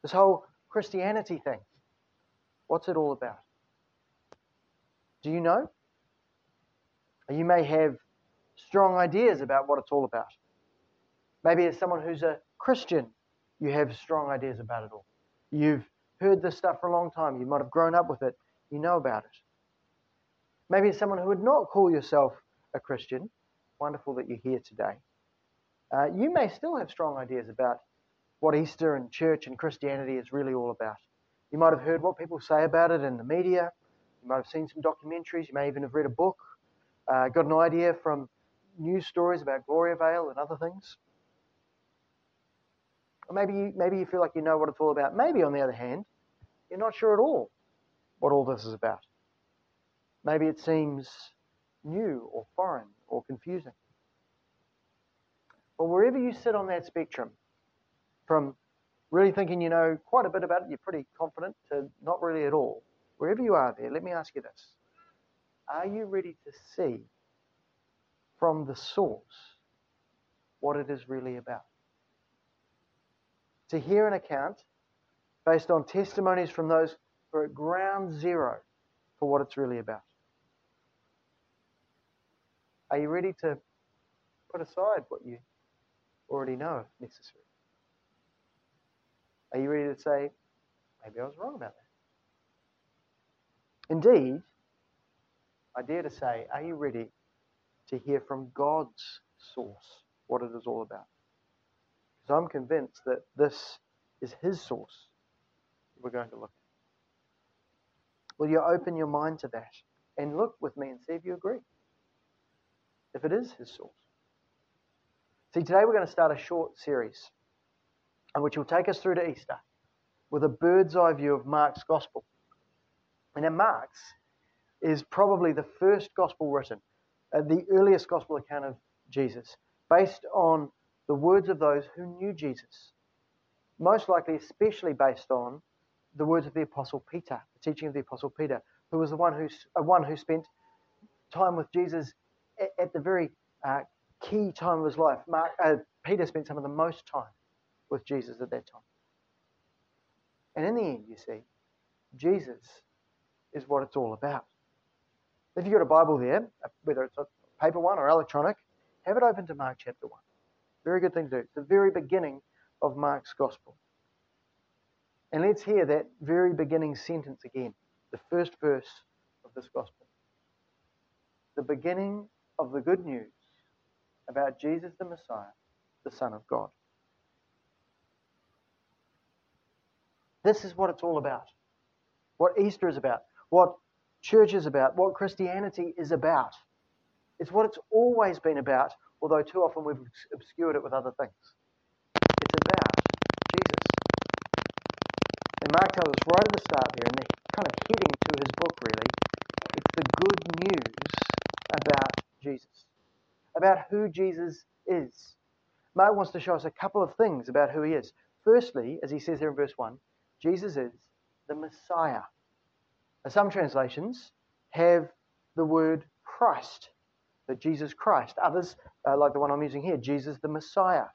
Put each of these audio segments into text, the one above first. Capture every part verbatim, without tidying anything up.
This whole Christianity thing, what's it all about? Do you know? You may have strong ideas about what it's all about. Maybe as someone who's a Christian, you have strong ideas about it all. You've heard this stuff for a long time. You might have grown up with it. You know about it. Maybe as someone who would not call yourself a Christian, wonderful that you're here today. Uh, you may still have strong ideas about what Easter and church and Christianity is really all about. You might have heard what people say about it in the media. You might have seen some documentaries. You may even have read a book, uh, got an idea from news stories about Gloria Vale and other things. Or maybe you, maybe you feel like you know what it's all about. Maybe, on the other hand, you're not sure at all what all this is about. Maybe it seems new or foreign or confusing. But wherever you sit on that spectrum, from really thinking you know quite a bit about it, you're pretty confident, to not really at all, wherever you are there, let me ask you this. Are you ready to see from the source what it is really about? To hear an account based on testimonies from those who are at ground zero for what it's really about. Are you ready to put aside what you already know if necessary? Are you ready to say, maybe I was wrong about that? Indeed, I dare to say, are you ready to hear from God's source what it is all about? Because I'm convinced that this is His source we're going to look at. Will you open your mind to that and look with me and see if you agree? If it is His source. See, today we're going to start a short series which will take us through to Easter with a bird's eye view of Mark's Gospel. And in Mark's is probably the first Gospel written, uh, the earliest Gospel account of Jesus, based on the words of those who knew Jesus. Most likely, especially based on the words of the Apostle Peter, the teaching of the Apostle Peter, who was the one who, uh, one who spent time with Jesus at, at the very uh, key time of his life. Mark, uh, Peter spent some of the most time with Jesus at that time. And in the end, you see, Jesus is what it's all about. If you've got a Bible there, whether it's a paper one or electronic, have it open to Mark chapter one. Very good thing to do. It's the very beginning of Mark's Gospel. And let's hear that very beginning sentence again, the first verse of this Gospel. The beginning of the good news about Jesus the Messiah, the Son of God. This is what it's all about. What Easter is about. What church is about. What Christianity is about. It's what it's always been about, although too often we've obscured it with other things. It's about Jesus. And Mark tells us right at the start there, and they're kind of heading to his book really, it's the good news about Jesus. About who Jesus is. Mark wants to show us a couple of things about who he is. Firstly, as he says here in verse one, Jesus is the Messiah. Now, some translations have the word Christ, that Jesus Christ. Others, uh, like the one I'm using here, Jesus the Messiah.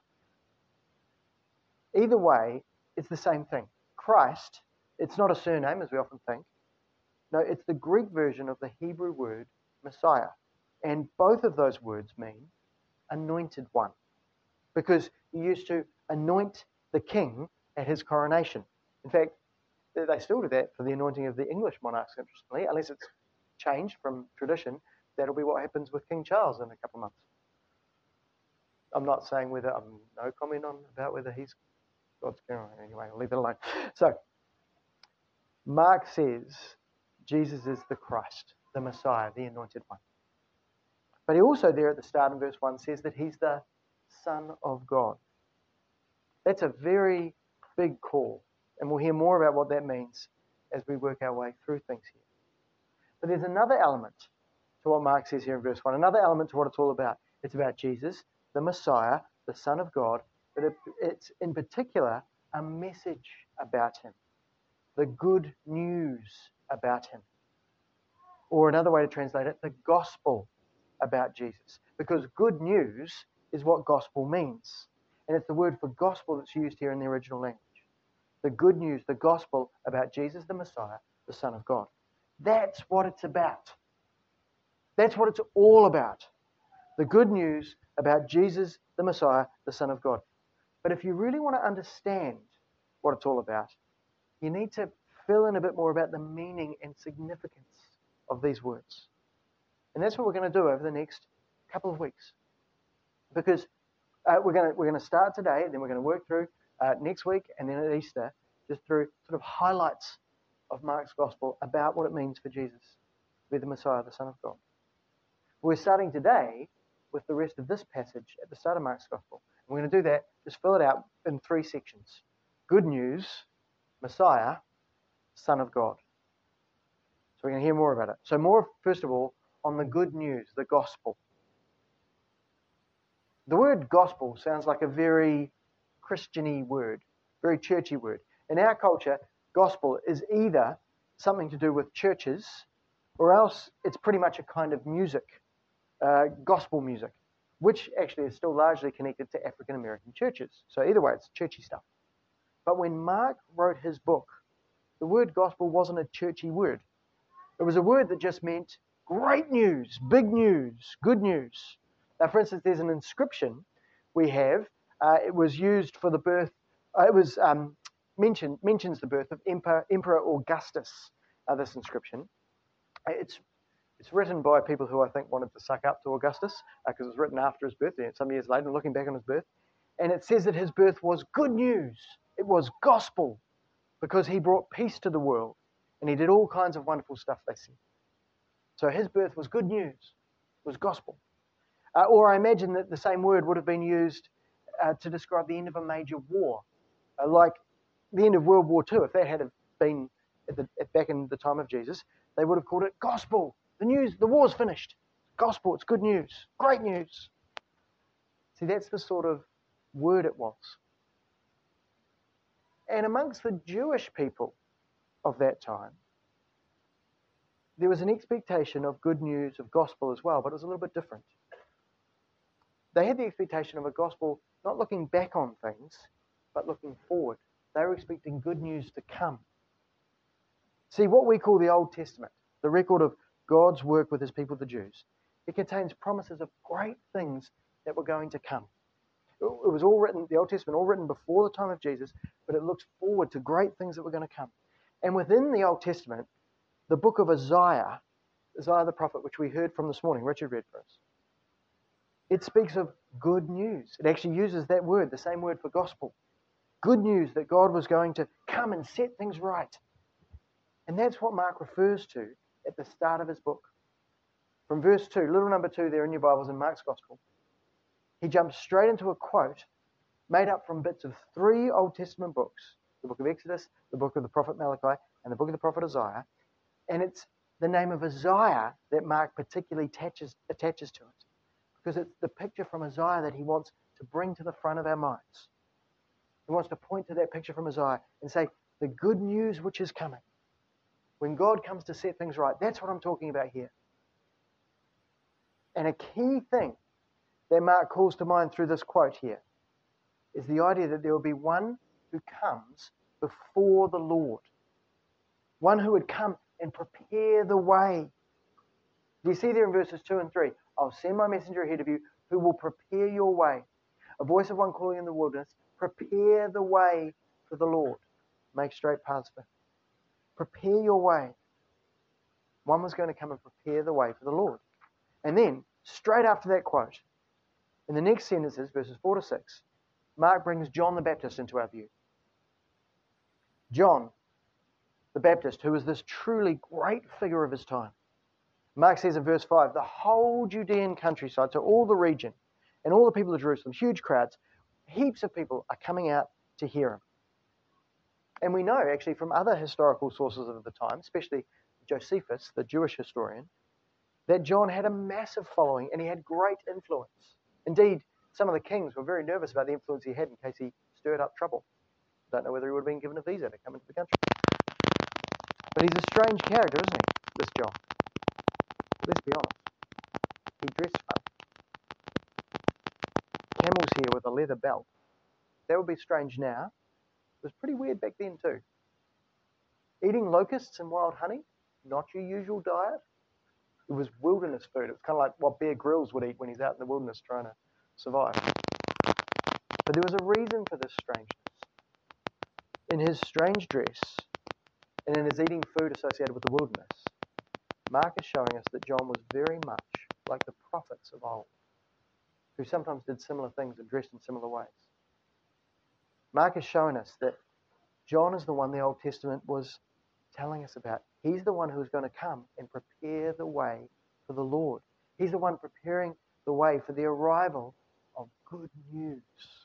Either way, it's the same thing. Christ, it's not a surname as we often think. No, it's the Greek version of the Hebrew word Messiah. And both of those words mean anointed one. Because you used to anoint the king at his coronation. In fact, they still do that for the anointing of the English monarchs, interestingly, unless it's changed from tradition. That'll be what happens with King Charles in a couple of months. I'm not saying whether, I'm no comment on about whether he's God's king. Anyway, I'll leave it alone. So, Mark says Jesus is the Christ, the Messiah, the anointed one. But he also there at the start in verse one says that he's the Son of God. That's a very big call. And we'll hear more about what that means as we work our way through things here. But there's another element to what Mark says here in verse one. Another element to what it's all about. It's about Jesus, the Messiah, the Son of God. But it, it's in particular a message about him. The good news about him. Or another way to translate it, the gospel about Jesus. Because good news is what gospel means. And it's the word for gospel that's used here in the original language. The good news, the gospel about Jesus the Messiah, the Son of God. That's what it's about. That's what it's all about. The good news about Jesus the Messiah, the Son of God. But if you really want to understand what it's all about, you need to fill in a bit more about the meaning and significance of these words. And that's what we're going to do over the next couple of weeks. Because uh, we're going to we're going to start today, and then we're going to work through uh, next week, and then at Easter, just through sort of highlights of Mark's gospel about what it means for Jesus to be the Messiah, the Son of God. We're starting today with the rest of this passage at the start of Mark's gospel. And we're going to do that, just fill it out in three sections. Good news, Messiah, Son of God. So we're going to hear more about it. So more, first of all, on the good news, the gospel. The word gospel sounds like a very Christian-y word, very churchy word. In our culture, gospel is either something to do with churches, or else it's pretty much a kind of music, uh, gospel music, which actually is still largely connected to African American churches. So either way, it's churchy stuff. But when Mark wrote his book, the word gospel wasn't a churchy word. It was a word that just meant great news, big news, good news. Now, for instance, there's an inscription we have. Uh, it was used for the birth, uh, it was um, mentioned, mentions the birth of Emperor, Emperor Augustus, uh, this inscription. It's It's written by people who I think wanted to suck up to Augustus, because uh, it was written after his birth, some years later, looking back on his birth. And it says that his birth was good news. It was gospel, because he brought peace to the world. And he did all kinds of wonderful stuff, they said. So his birth was good news. It was gospel. Uh, or I imagine that the same word would have been used uh, to describe the end of a major war. Uh, like the end of World War Two, if that had been at the, at back in the time of Jesus, they would have called it gospel. The news, the war's finished. Gospel, it's good news. Great news. See, that's the sort of word it was. And amongst the Jewish people of that time, there was an expectation of good news, of gospel as well, but it was a little bit different. They had the expectation of a gospel not looking back on things, but looking forward. They were expecting good news to come. See, what we call the Old Testament, the record of God's work with his people, the Jews, it contains promises of great things that were going to come. It was all written, the Old Testament, all written before the time of Jesus, but it looks forward to great things that were going to come. And within the Old Testament, the book of Isaiah, Isaiah the prophet, which we heard from this morning, Richard read for us, it speaks of good news. It actually uses that word, the same word for gospel. Good news that God was going to come and set things right. And that's what Mark refers to at the start of his book. From verse two, little number two there in your Bibles in Mark's Gospel, he jumps straight into a quote made up from bits of three Old Testament books, the book of Exodus, the book of the prophet Malachi, and the book of the prophet Isaiah. And it's the name of Isaiah that Mark particularly attaches, attaches to it, because it's the picture from Isaiah that he wants to bring to the front of our minds. He wants to point to that picture from Isaiah and say, the good news which is coming. When God comes to set things right, that's what I'm talking about here. And a key thing that Mark calls to mind through this quote here is the idea that there will be one who comes before the Lord. One who would come and prepare the way. Do you see there in verses two and three? I'll send my messenger ahead of you who will prepare your way. A voice of one calling in the wilderness, prepare the way for the Lord. Make straight paths for him. Prepare your way. One was going to come and prepare the way for the Lord. And then, straight after that quote, in the next sentences, verses four to six, Mark brings John the Baptist into our view. John the Baptist, who was this truly great figure of his time. Mark says in verse five, the whole Judean countryside, so all the region, and all the people of Jerusalem, huge crowds, heaps of people are coming out to hear him. And we know actually from other historical sources of the time, especially Josephus, the Jewish historian, that John had a massive following and he had great influence. Indeed, some of the kings were very nervous about the influence he had in case he stirred up trouble. Don't know whether he would have been given a visa to come into the country. But he's a strange character, isn't he, this John? Let's be honest. He dressed funny. Camel's hair with a leather belt. That would be strange now. It was pretty weird back then too. Eating locusts and wild honey, not your usual diet. It was wilderness food. It was kind of like what Bear Grylls would eat when he's out in the wilderness trying to survive. But there was a reason for this strangeness. In his strange dress and in his eating food associated with the wilderness, Mark is showing us that John was very much like the prophets of old, who sometimes did similar things and dressed in similar ways. Mark is showing us that John is the one the Old Testament was telling us about. He's the one who's going to come and prepare the way for the Lord. He's the one preparing the way for the arrival of good news.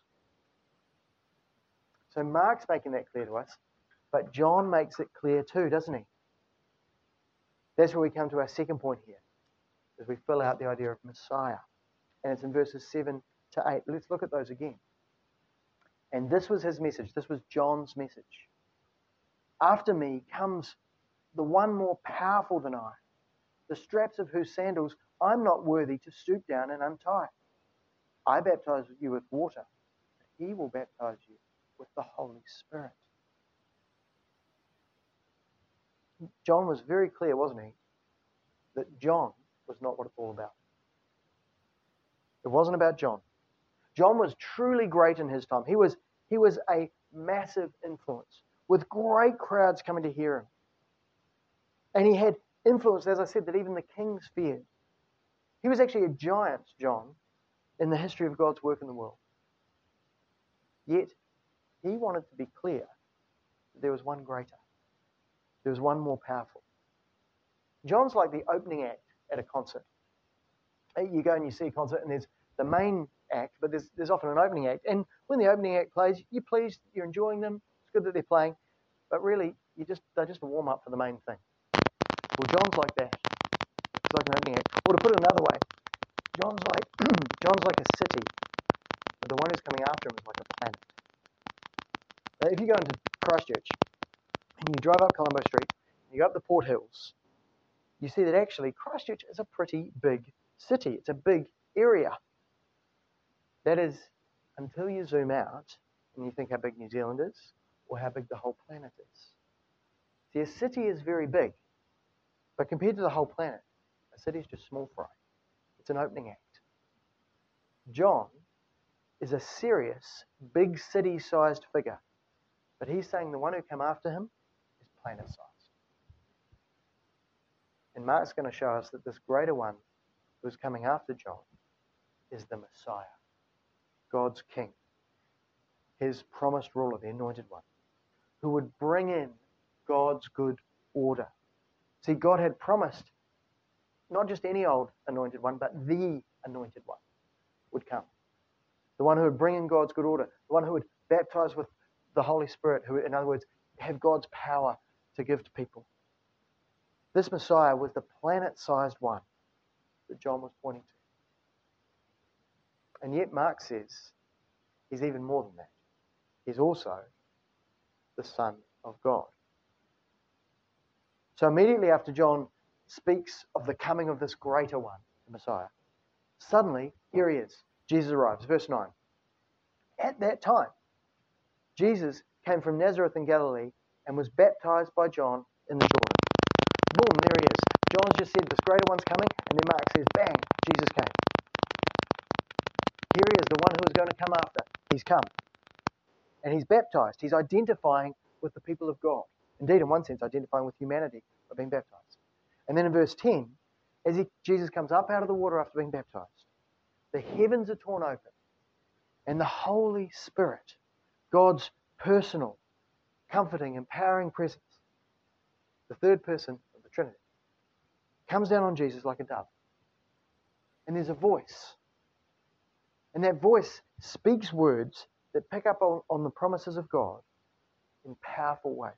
So Mark's making that clear to us, but John makes it clear too, doesn't he? That's where we come to our second point here, as we fill out the idea of Messiah. And it's in verses seven to eight. Let's look at those again. And this was his message. This was John's message. After me comes the one more powerful than I, the straps of whose sandals I'm not worthy to stoop down and untie. I baptize you with water, but he will baptize you with the Holy Spirit. John was very clear, wasn't he, that John was not what it's all about. It wasn't about John. John was truly great in his time. He was, he was a massive influence, with great crowds coming to hear him. And he had influence, as I said, that even the kings feared. He was actually a giant, John, in the history of God's work in the world. Yet, he wanted to be clear that there was one greater. There was one more powerful. John's like the opening act at a concert. You go and you see a concert and there's the main act, but there's, there's often an opening act. And when the opening act plays, you're pleased, you're enjoying them. It's good that they're playing. But really, you just they're just a warm-up for the main thing. Well, John's like that. It's like an opening act. Or to put it another way, John's like John's like a city, but the one who's coming after him is like a planet. Now, if you go into Christchurch and you drive up Colombo Street, and you go up the Port Hills, you see that actually Christchurch is a pretty big city. It's a big area. That is, until you zoom out and you think how big New Zealand is, or how big the whole planet is. See, a city is very big, but compared to the whole planet, a city is just small fry. It's an opening act. John is a serious, big city-sized figure, but he's saying the one who came after him is planet-sized. And Mark's going to show us that this greater one who's coming after John is the Messiah, God's King, his promised ruler, the anointed one, who would bring in God's good order. See, God had promised not just any old anointed one, but the anointed one would come. The one who would bring in God's good order, the one who would baptize with the Holy Spirit, who, in other words, have God's power to give to people. This Messiah was the planet-sized one that John was pointing to. And yet Mark says he's even more than that. He's also the Son of God. So immediately after John speaks of the coming of this greater one, the Messiah, suddenly, here he is. Jesus arrives. Verse nine. At that time, Jesus came from Nazareth in Galilee and was baptized by John in the Jordan. Boom, there he is. John's just said this greater one's coming, and then Mark says, bang, Jesus came. Here he is, the one who is going to come after. He's come. And he's baptized. He's identifying with the people of God. Indeed, in one sense, identifying with humanity by being baptized. And then in verse ten, as he, Jesus comes up out of the water after being baptized, the heavens are torn open, and the Holy Spirit, God's personal, comforting, empowering presence, the third person of the Trinity, comes down on Jesus like a dove. And there's a voice. And that voice speaks words that pick up on, on the promises of God in powerful ways.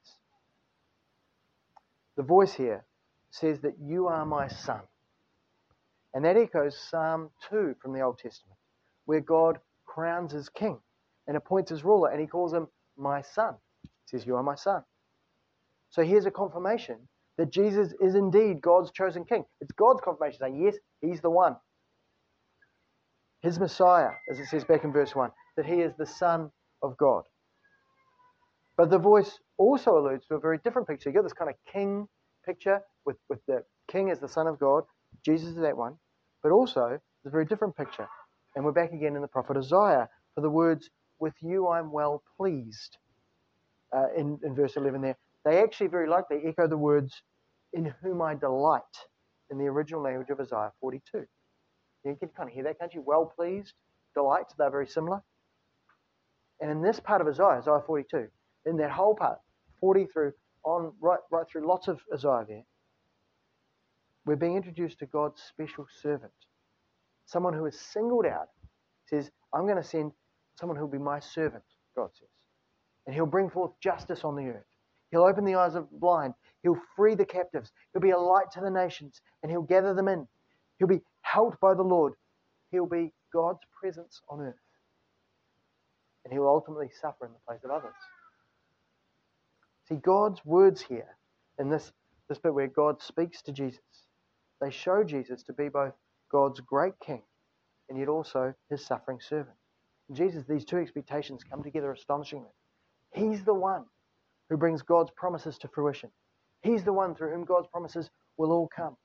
The voice here says that you are my son. And that echoes Psalm two from the Old Testament, where God crowns his king and appoints his ruler, and he calls him my son. He says, you are my son. So here's a confirmation that Jesus is indeed God's chosen king. It's God's confirmation saying, yes, he's the one. His Messiah, as it says back in verse one, that he is the Son of God. But the voice also alludes to a very different picture. You get this kind of king picture with, with the king as the Son of God. Jesus is that one. But also, it's a very different picture. And we're back again in the prophet Isaiah for the words, with you I'm well pleased. Uh, in, in verse eleven there. They actually very likely echo the words, in whom I delight, in the original language of Isaiah forty-two. You can kind of hear that, can't you? Well pleased, delight, they're very similar. And in this part of Isaiah, Isaiah forty-two, in that whole part, forty through on right right through lots of Isaiah there, we're being introduced to God's special servant. Someone who is singled out. Says, I'm going to send someone who will be my servant, God says. And he'll bring forth justice on the earth. He'll open the eyes of the blind. He'll free the captives. He'll be a light to the nations, and he'll gather them in. He'll be helped by the Lord. He'll be God's presence on earth. And he will ultimately suffer in the place of others. See, God's words here, in this, this bit where God speaks to Jesus, they show Jesus to be both God's great king and yet also his suffering servant. In Jesus, these two expectations come together astonishingly. He's the one who brings God's promises to fruition. He's the one through whom God's promises will all come.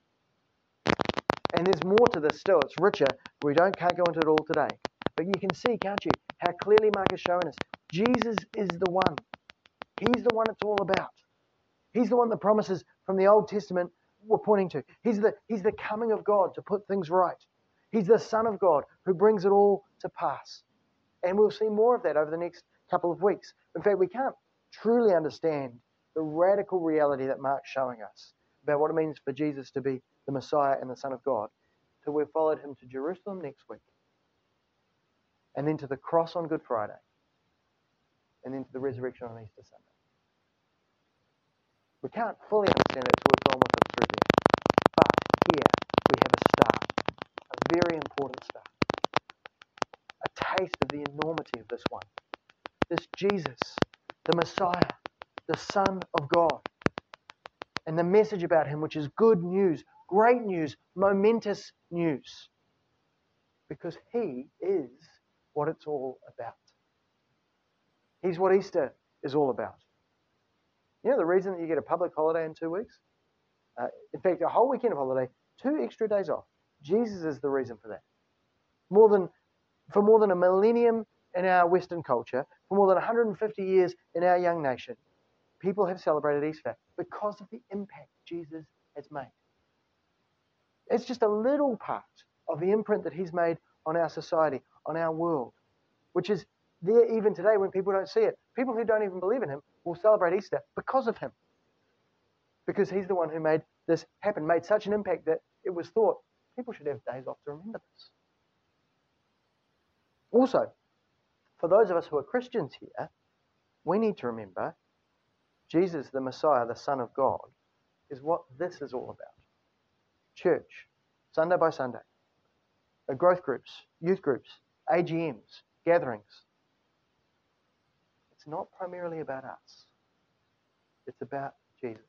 And there's more to this still. It's richer. We don't can't go into it all today. But you can see, can't you, how clearly Mark is showing us. Jesus is the one. He's the one it's all about. He's the one the promises from the Old Testament were pointing to. He's the, he's the coming of God to put things right. He's the Son of God who brings it all to pass. And we'll see more of that over the next couple of weeks. In fact, we can't truly understand the radical reality that Mark's showing us about what it means for Jesus to be the Messiah and the Son of God till we've followed him to Jerusalem next week, and then to the cross on Good Friday, and then to the resurrection on Easter Sunday. We can't fully understand it till we've gone with it through there. But here we have a start, a very important start, a taste of the enormity of this one. This Jesus, the Messiah, the Son of God, and the message about him, which is good news, great news, momentous news, because he is what it's all about. He's what Easter is all about. You know the reason that you get a public holiday in two weeks? Uh, in fact, a whole weekend of holiday, two extra days off. Jesus is the reason for that. More than, for more than a millennium in our Western culture, for more than one hundred fifty years in our young nation, people have celebrated Easter because of the impact Jesus has made. It's just a little part of the imprint that he's made on our society, on our world, which is there even today when people don't see it. People who don't even believe in him will celebrate Easter because of him. Because he's the one who made this happen, made such an impact that it was thought people should have days off to remember this. Also, for those of us who are Christians here, we need to remember Jesus, the Messiah, the Son of God, is what this is all about. Church, Sunday by Sunday, growth groups, youth groups, A G Ms, gatherings. It's not primarily about us. It's about Jesus.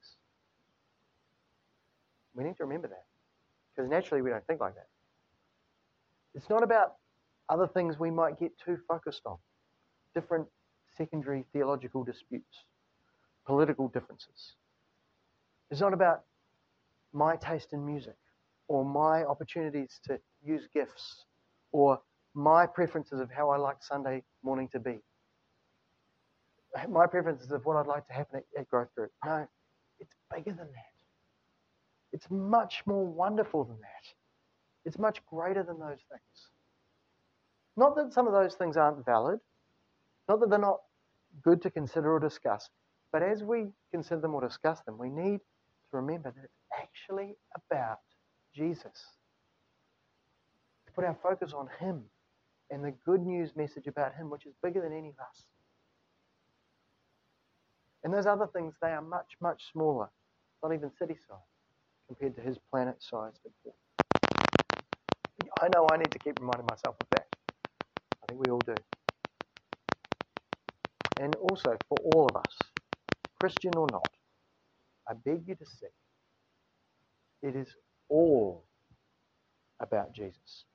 We need to remember that, because naturally we don't think like that. It's not about other things we might get too focused on, different secondary theological disputes, political differences. It's not about my taste in music, or my opportunities to use gifts, or my preferences of how I like Sunday morning to be. My preferences of what I'd like to happen at, at Growth Group. No, it's bigger than that. It's much more wonderful than that. It's much greater than those things. Not that some of those things aren't valid, not that they're not good to consider or discuss, but as we consider them or discuss them, we need to remember that it's actually about Jesus. To put our focus on him and the good news message about him, which is bigger than any of us. And those other things, they are much, much smaller, not even city-size, compared to his planet-sized importance. I know I need to keep reminding myself of that. I think we all do. And also, for all of us, Christian or not, I beg you to see, it is all about Jesus.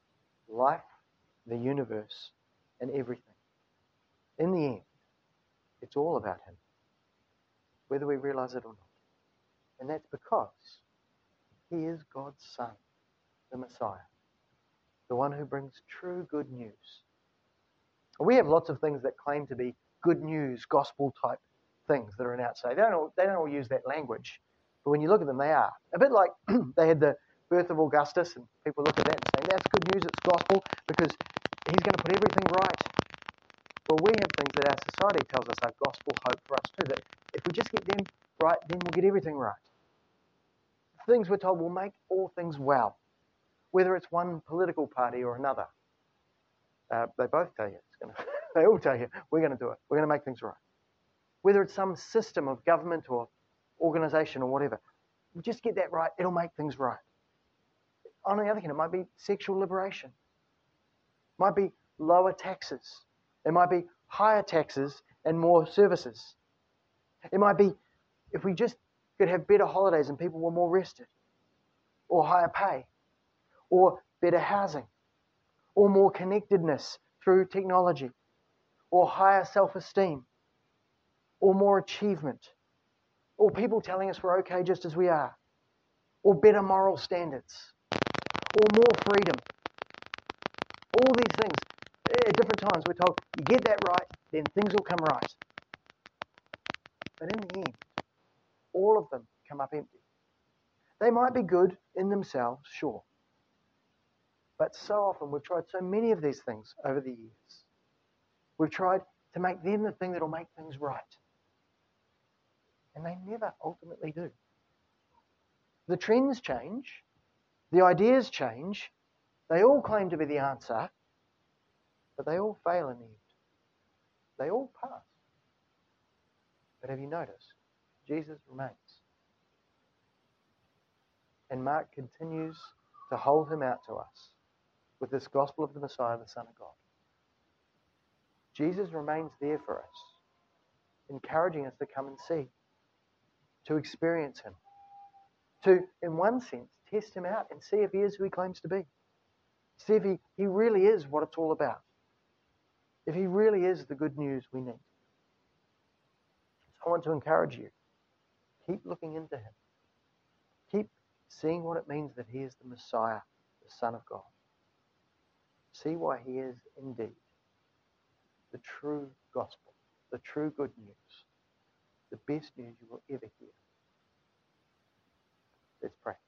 Life, the universe, and everything. In the end, It's all about him, whether we realize it or not. And that's because he is God's Son, the Messiah, the one who brings true good news. We have lots of things that claim to be good news, gospel-type things that are announced today. They don't all, they don't all use that language, but when you look at them, they are. A bit like they had the birth of Augustus, and people look at that and say, that's good news, it's gospel, because he's going to put everything right. Well, we have things that our society tells us are gospel hope for us too, that if we just get them right, then we'll get everything right. Things we're told will make all things well, whether it's one political party or another. Uh, they both tell you it's going to. They all tell you we're going to do it. We're going to make things right. Whether it's some system of government or organization or whatever, just get that right. It'll make things right. On the other hand, it might be sexual liberation. It might be lower taxes. It might be higher taxes and more services. It might be if we just could have better holidays and people were more rested, or higher pay, or better housing, or more connectedness through technology, or higher self-esteem, or more achievement, or people telling us we're okay just as we are, or better moral standards, or more freedom. All these things, at different times we're told, you get that right, then things will come right. But in the end, all of them come up empty. They might be good in themselves, sure. But so often we've tried so many of these things over the years. We've tried to make them the thing that will make things right. And they never ultimately do. The trends change. The ideas change. They all claim to be the answer. But they all fail in the end. They all pass. But have you noticed? Jesus remains. And Mark continues to hold him out to us with this gospel of the Messiah, the Son of God. Jesus remains there for us, encouraging us to come and see, to experience him, to, in one sense, test him out and see if he is who he claims to be. See if he, he really is what it's all about. If he really is the good news we need. So I want to encourage you. Keep looking into him. Keep seeing what it means that he is the Messiah, the Son of God. See why he is indeed the true gospel, the true good news, the best news you will ever hear. Let's pray.